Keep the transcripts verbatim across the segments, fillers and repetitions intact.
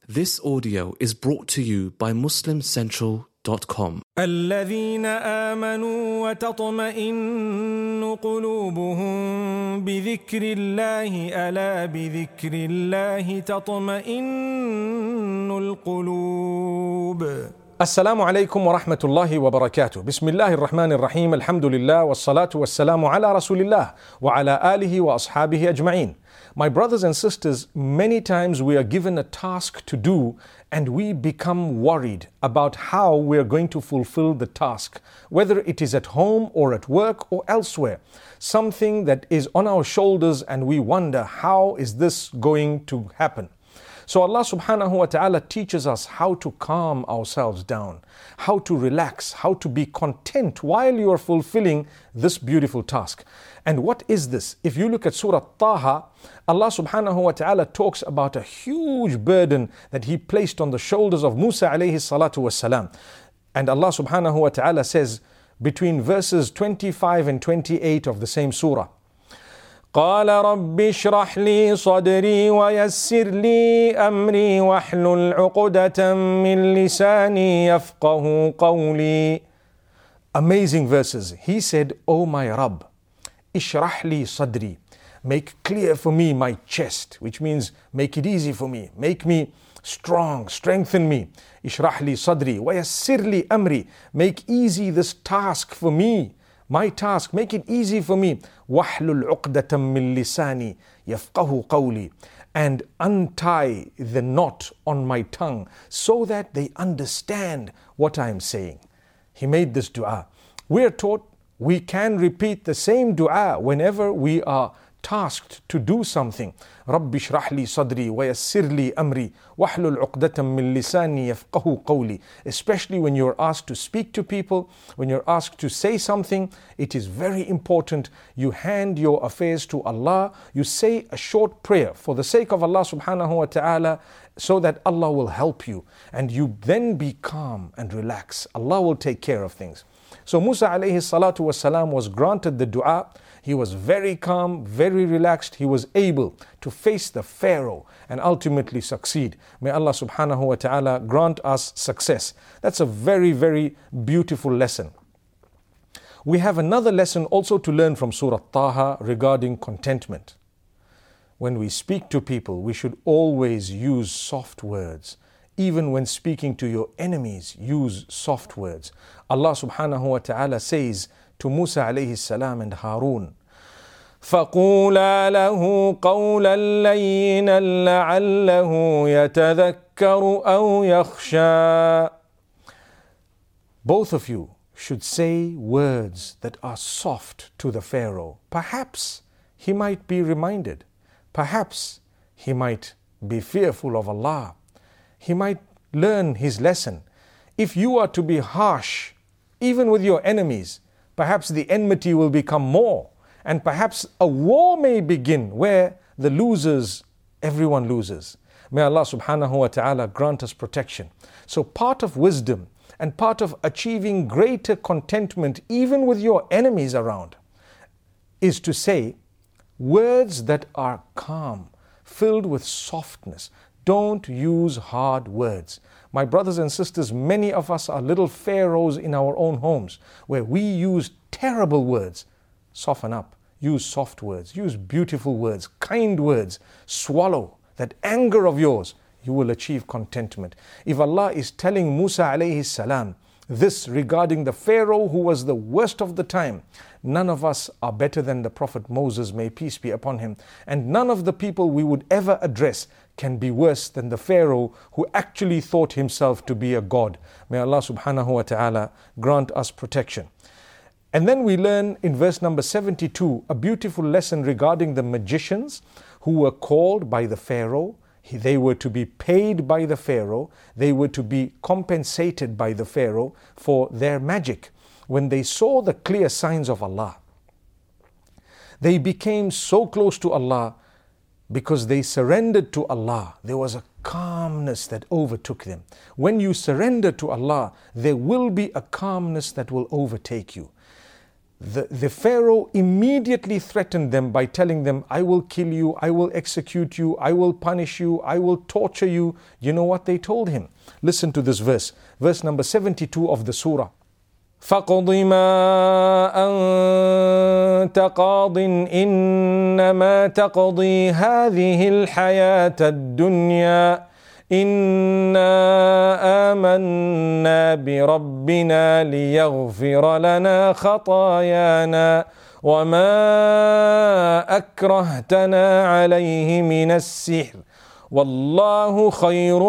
This audio is brought to you by muslim central dot com. الذين آمنوا وتطمئن قلوبهم بذكر الله ألا بذكر الله تطمئن القلوب. Assalamu alaikum wa rahmatullahi wa barakatuh. Bismillahir Rahmanir Rahim. Alhamdulillah wassalatu wassalamu ala Rasulillah wa ala alihi wa ashabihi ajma'in. My brothers and sisters, many times we are given a task to do and we become worried about how we are going to fulfill the task, whether it is at home or at work or elsewhere. Something that is on our shoulders and we wonder, how is this going to happen? So Allah subhanahu wa ta'ala teaches us how to calm ourselves down, how to relax, how to be content while you are fulfilling this beautiful task. And what is this? If you look at Surah Taha, Allah subhanahu wa ta'ala talks about a huge burden that He placed on the shoulders of Musa alayhi salatu wassalam. And Allah subhanahu wa ta'ala says between verses twenty-five and twenty-eight of the same surah, قال رب اشرح لي صدري ويسر لي أمري واحلل عقدة من لساني يفقه قولي. Amazing verses. He said, "O my Rabb, اشرح لي صدري, make clear for me my chest," which means make it easy for me, make me strong, strengthen me. اشرح لي صدري ويسر لي أمري, make easy this task for me. My task, make it easy for me. وَاحْلُلْ عُقْدَةً مِّن لِسَانِي يَفْقَهُ قَوْلِي, and untie the knot on my tongue so that they understand what I am saying. He made this dua. We are taught we can repeat the same dua whenever we are tasked to do something. رَبِّ اشْرَحْ لِي صَدْرِي وَيَسِّرْ لِي أَمْرِي وَاحْلُلْ عُقْدَةً مِّن لِسَانِي يَفْقَهُ قَوْلِي. Especially when you're asked to speak to people, when you're asked to say something, it is very important you hand your affairs to Allah. You say a short prayer for the sake of Allah subhanahu wa ta'ala, so that Allah will help you. And you then be calm and relax. Allah will take care of things. So Musa alayhi salatu wasalam was granted the dua. He was very calm, very relaxed. He was able to face the Pharaoh and ultimately succeed. May Allah subhanahu wa ta'ala grant us success. That's a very, very beautiful lesson. We have another lesson also to learn from Surah Taha regarding contentment. When we speak to people, we should always use soft words. Even when speaking to your enemies, use soft words. Allah subhanahu wa ta'ala says to Musa alayhi salam and Harun, فَقُولَا لَهُ قَوْلًا لَيِّنًا لَعَلَّهُ يَتَذَكَّرُ أَوْ يَخْشَى. Both of you should say words that are soft to the Pharaoh. Perhaps he might be reminded. Perhaps he might be fearful of Allah. He might learn his lesson. If you are to be harsh, even with your enemies, perhaps the enmity will become more. And perhaps a war may begin where the losers, everyone loses. May Allah subhanahu wa ta'ala grant us protection. So part of wisdom and part of achieving greater contentment, even with your enemies around, is to say words that are calm, filled with softness. Don't use hard words. My brothers and sisters, many of us are little pharaohs in our own homes where we use terrible words. Soften up. Use soft words. Use beautiful words, kind words. Swallow that anger of yours. You will achieve contentment. If Allah is telling Musa alayhi salam this regarding the Pharaoh who was the worst of the time, none of us are better than the Prophet Moses, may peace be upon him. And none of the people we would ever address can be worse than the Pharaoh who actually thought himself to be a god. May Allah subhanahu wa ta'ala grant us protection. And then we learn in verse number seventy-two a beautiful lesson regarding the magicians who were called by the Pharaoh. They were to be paid by the Pharaoh. They were to be compensated by the Pharaoh for their magic. When they saw the clear signs of Allah, they became so close to Allah because they surrendered to Allah. There was a calmness that overtook them. When you surrender to Allah, there will be a calmness that will overtake you. The, the Pharaoh immediately threatened them by telling them, I will kill you, I will execute you, I will punish you, I will torture you. You know what they told him? Listen to this verse, verse number seventy-two of the surah. فَقْضِ مَا أَنْتَ قَاضٍ إِنَّمَا تَقْضِي هَذِهِ الْحَيَاةَ الدُّنْيَا إِنَّا آمَنَّا بِرَبِّنَا لِيَغْفِرَ لَنَا خَطَايَانَا وَمَا أَكْرَهْتَنَا عَلَيْهِ مِنَ السِّحْرِ وَاللَّهُ خَيْرٌ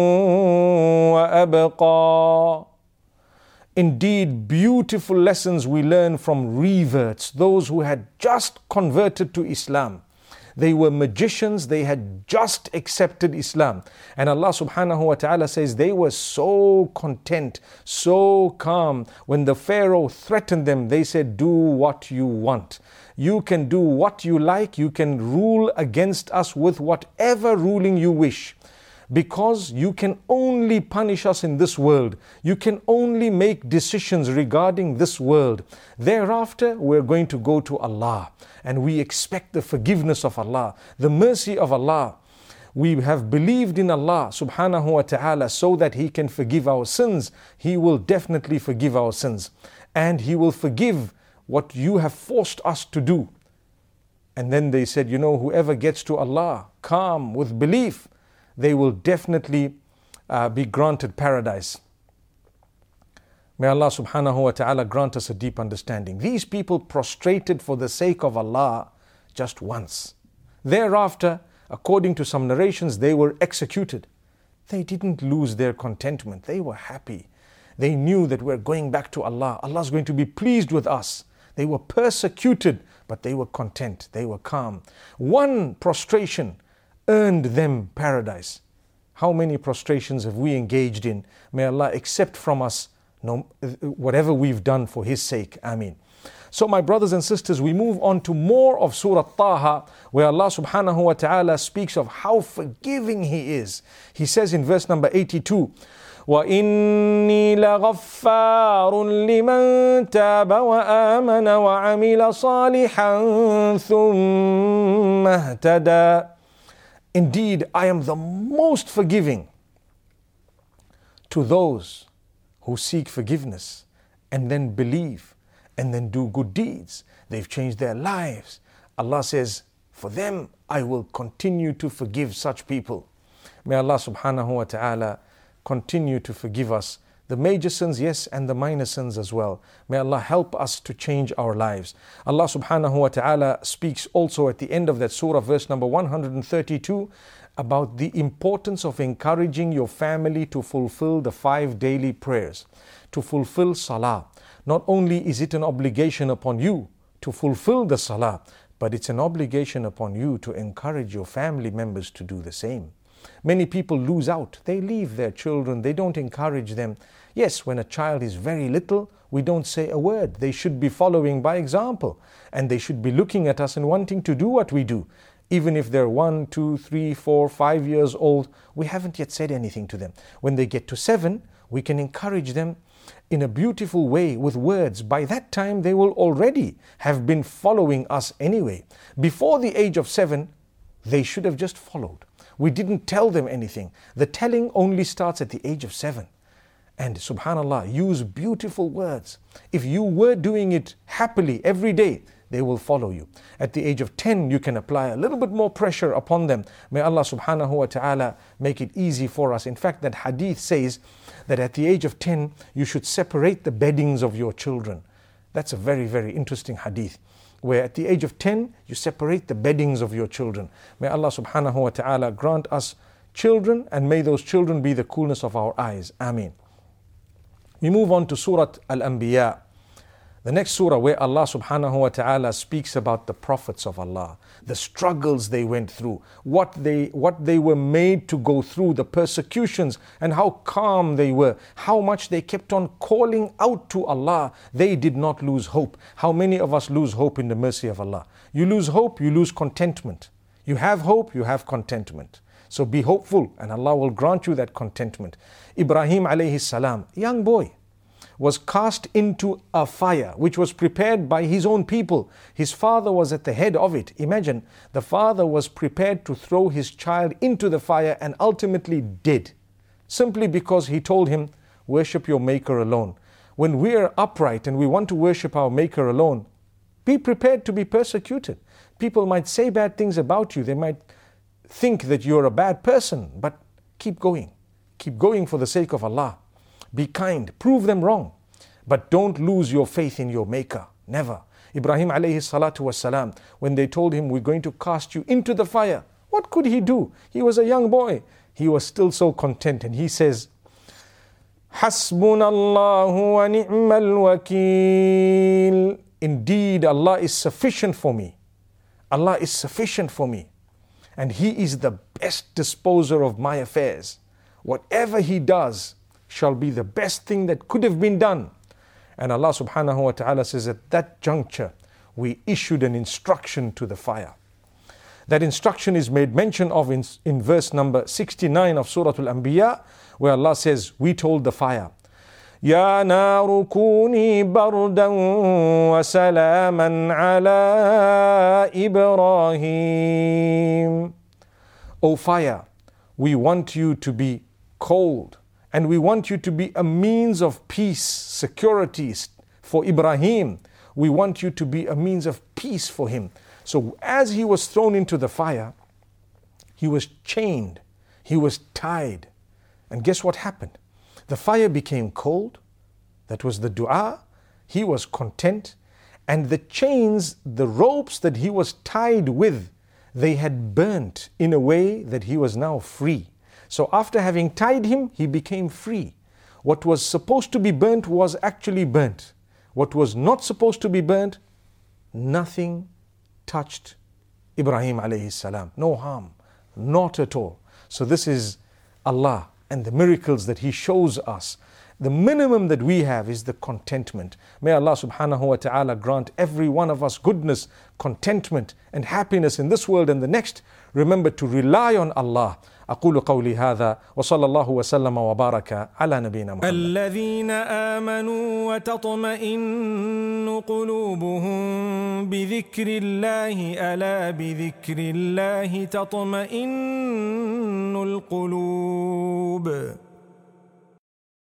وَأَبْقَى. Indeed, beautiful lessons we learn from reverts, those who had just converted to Islam. They were magicians, they had just accepted Islam. And Allah subhanahu wa ta'ala says they were so content, so calm. When the Pharaoh threatened them, they said, do what you want. You can do what you like, you can rule against us with whatever ruling you wish. Because you can only punish us in this world. You can only make decisions regarding this world. Thereafter, we're going to go to Allah. And we expect the forgiveness of Allah, the mercy of Allah. We have believed in Allah subhanahu wa ta'ala so that He can forgive our sins. He will definitely forgive our sins. And He will forgive what you have forced us to do. And then they said, you know, whoever gets to Allah calm with belief, they will definitely uh, be granted paradise. May Allah subhanahu wa ta'ala grant us a deep understanding. These people prostrated for the sake of Allah just once. Thereafter, according to some narrations, they were executed. They didn't lose their contentment. They were happy. They knew that we're going back to Allah. Allah is going to be pleased with us. They were persecuted, but they were content. They were calm. One prostration earned them paradise. How many prostrations have we engaged in? May Allah accept from us no, whatever we've done for His sake. Ameen. So my brothers and sisters, we move on to more of Surah Taha, where Allah subhanahu wa ta'ala speaks of how forgiving He is. He says in verse number eighty-two, وَإِنِّي لَغَفَّارٌ لِمَنْ تَابَ وَآمَنَ وَعَمِلَ صَالِحًا ثُمَّ اهْتَدَى. Indeed, I am the most forgiving to those who seek forgiveness and then believe and then do good deeds. They've changed their lives. Allah says, for them, I will continue to forgive such people. May Allah subhanahu wa ta'ala continue to forgive us the major sins, yes, and the minor sins as well. May Allah help us to change our lives. Allah subhanahu wa ta'ala speaks also at the end of that surah, verse number one hundred thirty-two, about the importance of encouraging your family to fulfill the five daily prayers, to fulfill salah. Not only is it an obligation upon you to fulfill the salah, but it's an obligation upon you to encourage your family members to do the same. Many people lose out. They leave their children. They don't encourage them. Yes, when a child is very little, we don't say a word. They should be following by example. And they should be looking at us and wanting to do what we do. Even if they're one, two, three, four, five years old, we haven't yet said anything to them. When they get to seven, we can encourage them in a beautiful way with words. By that time, they will already have been following us anyway. Before the age of seven, they should have just followed. We didn't tell them anything. The telling only starts at the age of seven. And subhanallah, use beautiful words. If you were doing it happily every day, they will follow you. At the age of ten, you can apply a little bit more pressure upon them. May Allah subhanahu wa ta'ala make it easy for us. In fact, that hadith says that at the age of ten, you should separate the beddings of your children. That's a very, very interesting hadith, where at the age of ten, you separate the beddings of your children. May Allah subhanahu wa ta'ala grant us children, and may those children be the coolness of our eyes. Ameen. We move on to Surah Al-Anbiya, the next surah where Allah subhanahu wa ta'ala speaks about the prophets of Allah, the struggles they went through, what they, what they were made to go through, the persecutions, and how calm they were, how much they kept on calling out to Allah. They did not lose hope. How many of us lose hope in the mercy of Allah? You lose hope, you lose contentment. You have hope, you have contentment. So be hopeful and Allah will grant you that contentment. Ibrahim alayhi salam, young boy, was cast into a fire which was prepared by his own people. His father was at the head of it. Imagine, the father was prepared to throw his child into the fire and ultimately did, simply because he told him, worship your Maker alone. When we are upright and we want to worship our Maker alone, be prepared to be persecuted. People might say bad things about you. They might think that you're a bad person, but keep going. Keep going for the sake of Allah. Be kind, prove them wrong, but don't lose your faith in your Maker. Never. Ibrahim alayhi salatu wasalam, when they told him, we're going to cast you into the fire, what could he do? He was a young boy. He was still so content, and he says, Hasbunallahu wa ni'mal wakeel. Indeed, Allah is sufficient for me. Allah is sufficient for me. And He is the best disposer of my affairs. Whatever He does shall be the best thing that could have been done. And Allah subhanahu wa ta'ala says, at that juncture, we issued an instruction to the fire. That instruction is made mention of in, in verse number sixty-nine of Surah Al-Anbiya, where Allah says, we told the fire, Ya naru kuni bardan wa salaman ala Ibrahim. O fire, we want you to be cold, and we want you to be a means of peace, security for Ibrahim. We want you to be a means of peace for him. So as he was thrown into the fire, he was chained, he was tied. And guess what happened? The fire became cold. That was the dua. He was content. And the chains, the ropes that he was tied with, they had burnt in a way that he was now free. So after having tied him, he became free. What was supposed to be burnt was actually burnt. What was not supposed to be burnt, nothing touched Ibrahim alayhi salam. No harm, not at all. So this is Allah and the miracles that He shows us. The minimum that we have is the contentment. May Allah subhanahu wa ta'ala grant every one of us goodness, contentment and happiness in this world and the next. Remember to rely on Allah. أقول قولي هذا وصلى الله وسلم وبارك على نبينا محمد. الذين آمنوا وتطمئن قلوبهم بذكر الله ألا بذكر الله تطمئن القلوب.